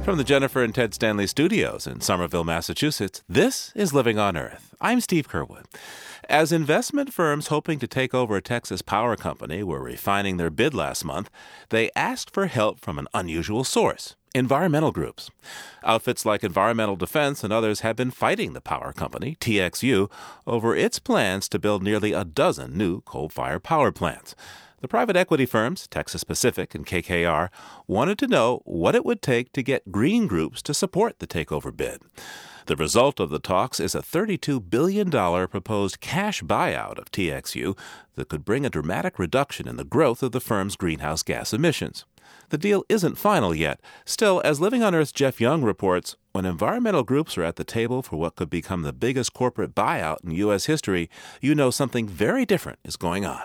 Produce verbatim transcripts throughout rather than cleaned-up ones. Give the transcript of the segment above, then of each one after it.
From the Jennifer and Ted Stanley studios in Somerville, Massachusetts, this is Living on Earth. I'm Steve Curwood. As investment firms hoping to take over a Texas power company were refining their bid last month, they asked for help from an unusual source: environmental groups. Outfits like Environmental Defense and others have been fighting the power company, T X U, over its plans to build nearly a dozen new coal-fired power plants. The private equity firms, Texas Pacific and K K R, wanted to know what it would take to get green groups to support the takeover bid. The result of the talks is a thirty-two billion dollars proposed cash buyout of T X U that could bring a dramatic reduction in the growth of the firm's greenhouse gas emissions. The deal isn't final yet. Still, as Living on Earth's Jeff Young reports, when environmental groups are at the table for what could become the biggest corporate buyout in U S history, you know something very different is going on.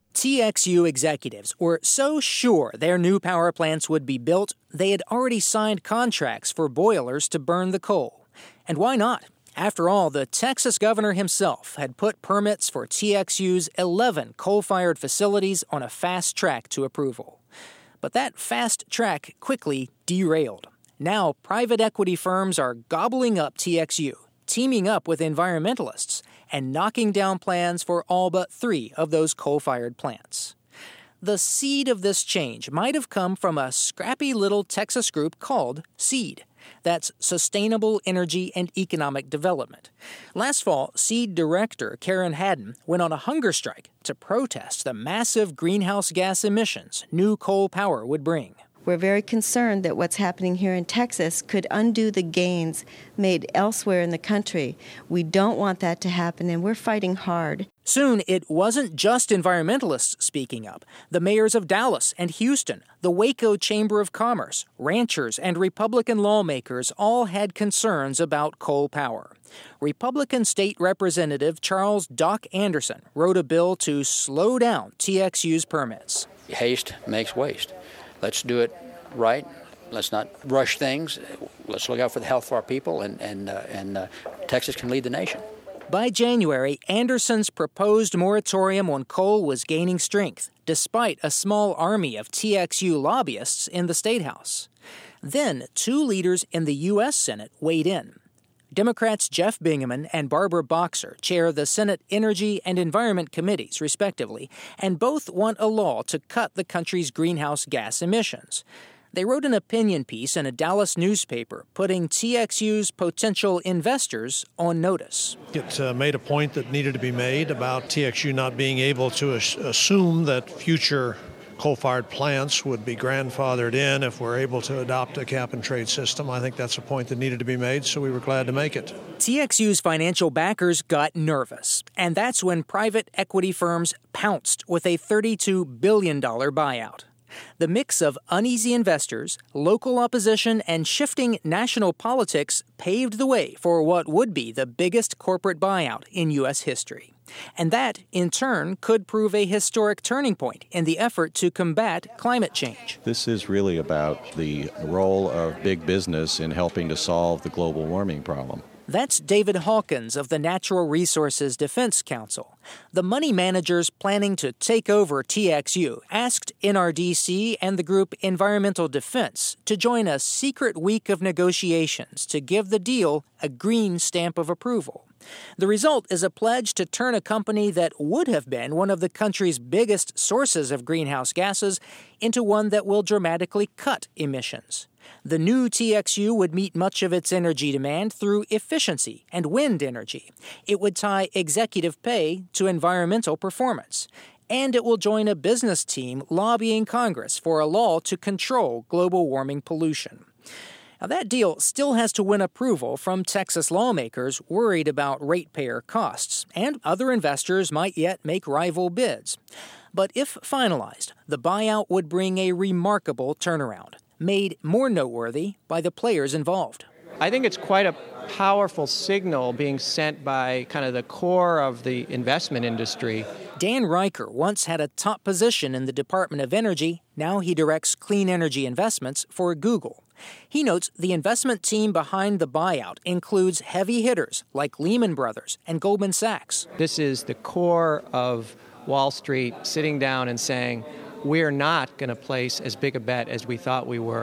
T X U executives were so sure their new power plants would be built, they had already signed contracts for boilers to burn the coal. And why not? After all, the Texas governor himself had put permits for T X U's eleven coal-fired facilities on a fast track to approval. But that fast track quickly derailed. Now, private equity firms are gobbling up T X U, teaming up with environmentalists, and knocking down plans for all but three of those coal-fired plants. The seed of this change might have come from a scrappy little Texas group called SEED. That's Sustainable Energy and Economic Development. Last fall, SEED director Karen Haddon went on a hunger strike to protest the massive greenhouse gas emissions new coal power would bring. We're very concerned that what's happening here in Texas could undo the gains made elsewhere in the country. We don't want that to happen, and we're fighting hard. Soon, it wasn't just environmentalists speaking up. The mayors of Dallas and Houston, the Waco Chamber of Commerce, ranchers, and Republican lawmakers all had concerns about coal power. Republican State Representative Charles Doc Anderson wrote a bill to slow down T X U's permits. Haste makes waste. Let's do it right. Let's not rush things. Let's look out for the health of our people, and, and, uh, and uh, Texas can lead the nation. By January, Anderson's proposed moratorium on coal was gaining strength, despite a small army of T X U lobbyists in the State House. Then, two leaders in the U S Senate weighed in. Democrats Jeff Bingaman and Barbara Boxer chair the Senate Energy and Environment Committees, respectively, and both want a law to cut the country's greenhouse gas emissions. They wrote an opinion piece in a Dallas newspaper putting T X U's potential investors on notice. It uh, made a point that needed to be made about T X U not being able to as- assume that future coal-fired plants would be grandfathered in if we're able to adopt a cap-and-trade system. I think that's a point that needed to be made, so we were glad to make it. T X U's financial backers got nervous, and that's when private equity firms pounced with a thirty-two billion dollars buyout. The mix of uneasy investors, local opposition, and shifting national politics paved the way for what would be the biggest corporate buyout in U S history. And that, in turn, could prove a historic turning point in the effort to combat climate change. This is really about the role of big business in helping to solve the global warming problem. That's David Hawkins of the Natural Resources Defense Council. The money managers planning to take over T X U asked N R D C and the group Environmental Defense to join a secret week of negotiations to give the deal a green stamp of approval. The result is a pledge to turn a company that would have been one of the country's biggest sources of greenhouse gases into one that will dramatically cut emissions. The new T X U would meet much of its energy demand through efficiency and wind energy. It would tie executive pay to environmental performance. And it will join a business team lobbying Congress for a law to control global warming pollution. Now, that deal still has to win approval from Texas lawmakers worried about ratepayer costs, and other investors might yet make rival bids. But if finalized, the buyout would bring a remarkable turnaround, made more noteworthy by the players involved. I think it's quite a powerful signal being sent by kind of the core of the investment industry. Dan Riker once had a top position in the Department of Energy. Now he directs clean energy investments for Google. He notes the investment team behind the buyout includes heavy hitters like Lehman Brothers and Goldman Sachs. This is the core of Wall Street sitting down and saying, we're not going to place as big a bet as we thought we were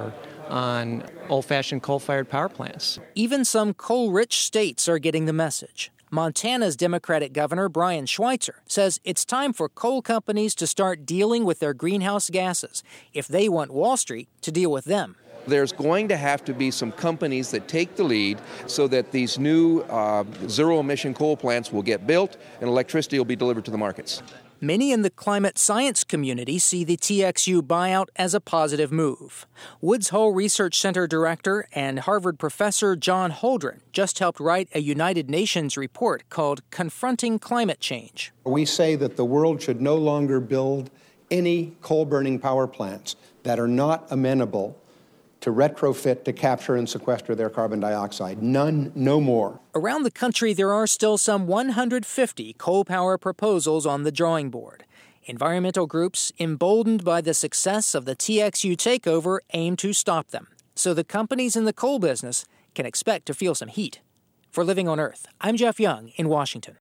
on old-fashioned coal-fired power plants. Even some coal-rich states are getting the message. Montana's Democratic Governor Brian Schweitzer says it's time for coal companies to start dealing with their greenhouse gases if they want Wall Street to deal with them. There's going to have to be some companies that take the lead so that these new uh, zero-emission coal plants will get built and electricity will be delivered to the markets. Many in the climate science community see the T X U buyout as a positive move. Woods Hole Research Center director and Harvard professor John Holdren just helped write a United Nations report called Confronting Climate Change. We say that the world should no longer build any coal-burning power plants that are not amenable to retrofit to capture and sequester their carbon dioxide. None, no more. Around the country, there are still some one hundred fifty coal power proposals on the drawing board. Environmental groups, emboldened by the success of the T X U takeover, aim to stop them, so the companies in the coal business can expect to feel some heat. For Living on Earth, I'm Jeff Young in Washington.